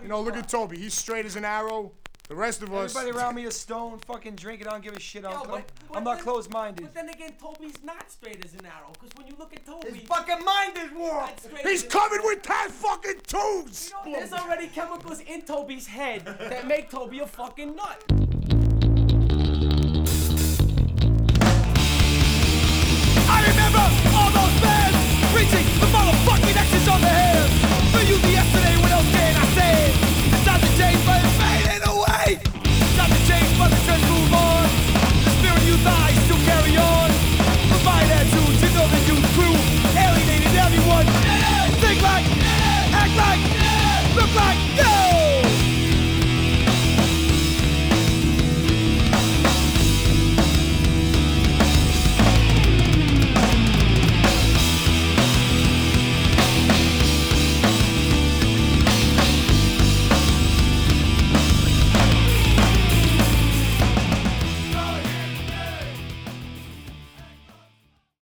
You know, look at Toby. He's straight as an arrow. The rest of us... Everybody around me is stoned, fucking drinking. I don't give a shit. I'm not closed-minded. But then again, Toby's not straight as an arrow. Because when you look at Toby... His fucking mind is warped. He's covered with 10 fucking tubes! You know, there's already chemicals in Toby's head that make Toby a fucking nut. I remember all those bands preaching the motherfucking X's on the head. For you the yesterday when okay, I say